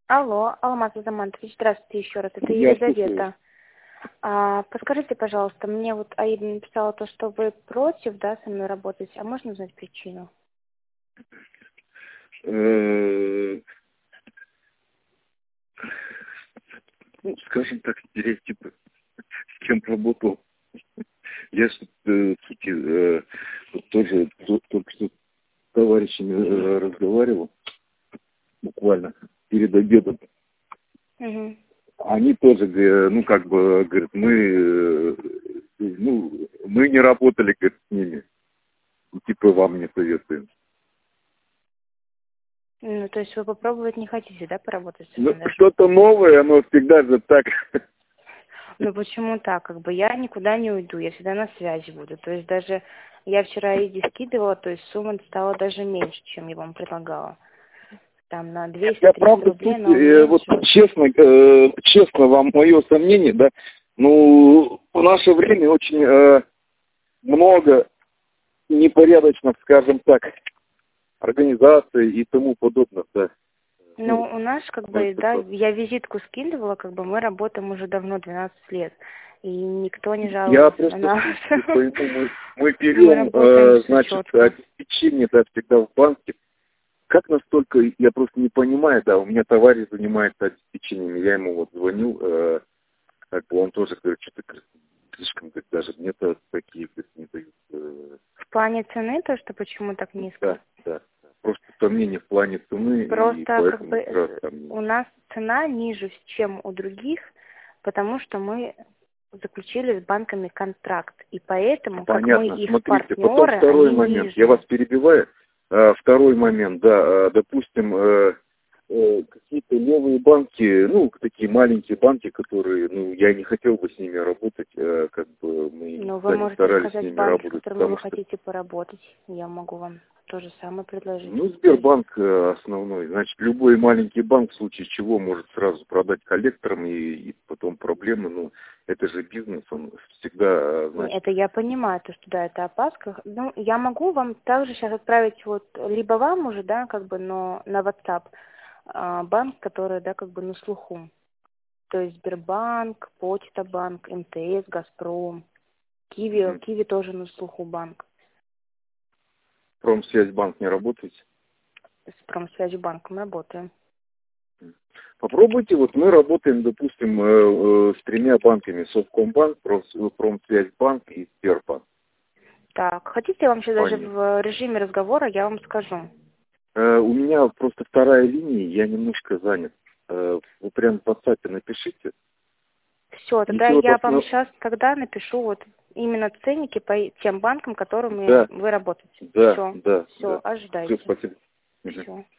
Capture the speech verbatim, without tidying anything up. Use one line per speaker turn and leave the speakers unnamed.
Алло, Алмаз Азаматович, здравствуйте еще раз, это
Я
Елизавета. А, подскажите, пожалуйста, мне вот Аида написала то, что вы против, да, со мной работать, а можно узнать причину?
Э, Ну, скажем так, стереотипы, с кем работал. Я с э, сути, э, вот тоже то- только что с товарищами э, разговаривал, буквально перед обедом.
Угу.
Они тоже, э, ну, как бы, говорят, мы, э, ну, мы не работали, говорит, с ними. И, типа, вам не советуем.
Ну, то есть вы попробовать не хотите, да, поработать со
Ну,
мной даже?
что-то новое, оно всегда же так.
Ну, почему так? Как бы я никуда не уйду, я всегда на связи буду. То есть даже я вчера Аиде скидывала, то есть сумма стала даже меньше, чем я вам предлагала. Там на
Я
двести-триста
правда
рублей,
тут,
но
э, вот
меньше.
честно, э, честно вам мое сомнение, да, ну, в наше время очень э, много непорядочных, скажем так, организаций и тому подобное, да.
Ну,
Ну,
у нас, как
ну,
бы,
это
да,
как.
я визитку скидывала, как бы мы работаем уже давно, двенадцать лет. И никто не
Я
жаловался на
просто
нас.
не пойму, мы, мы
Мы
берем,
работаем
э,
все
значит,
четко.
обеспечение, да, всегда в банке. Как настолько, я просто не понимаю, да, у меня товарищ занимается обеспечением, я ему вот звонил, э, как бы он тоже говорит, что-то говорит, слишком, говорит, даже мне-то такие, говорит, не дают. э,
В плане цены то, что почему так низко?
Да, да. Просто сомнения в плане цены, и
Просто, как
поэтому
бы,
сразу
э,
там...
у нас цена ниже, чем у других, потому что мы заключили с банками контракт. И поэтому, как мы
Понятно,
их
смотрите, потом
партнеры,
второй
они
момент, я
ниже.
вас перебиваю. А, второй момент, да, а, допустим, э, э, какие-то левые банки, ну, такие маленькие банки, которые, ну, я не хотел бы с ними работать, э, как бы мы
Но вы
никогда не
можете
старались с
сказать
ними
банки, с
работать,
которыми вы
потому что,
хотите поработать. Я могу вам то же самое предложить.
ну,
То есть,
Сбербанк э, основной, значит, любой маленький банк в случае чего может сразу продать коллекторам, и, и потом проблемы, ну, это же бизнес, он всегда, э,
не,
значит,
это я понимаю, то, что да, это опаска. Ну, я могу вам также сейчас отправить вот либо вам уже, да, как бы, но на WhatsApp а, банк, который, да, как бы на слуху. То есть Сбербанк, Почта банк, МТС, Газпром, Киви,
мгм.
Киви тоже на слуху банк.
Промсвязьбанк не работает.
С Промсвязью банком работаем.
Попробуйте, вот мы работаем, допустим, э, э, с тремя банками: Совкомбанк, Промс- Промсвязьбанк и Сбербанк.
Так, хотите, я вам сейчас даже
Вполне.
в режиме разговора я вам скажу.
Э, у меня просто вторая линия, я немножко занят. Э, вы прям в WhatsApp напишите.
Все, тогда
Если вот
я вам
основ...
сейчас тогда напишу вот именно ценники по тем банкам, которыми
Да,
вы работаете.
да,
Все,
да,
все,
да. Все,
ожидайте.
спасибо. Мгм.
Все.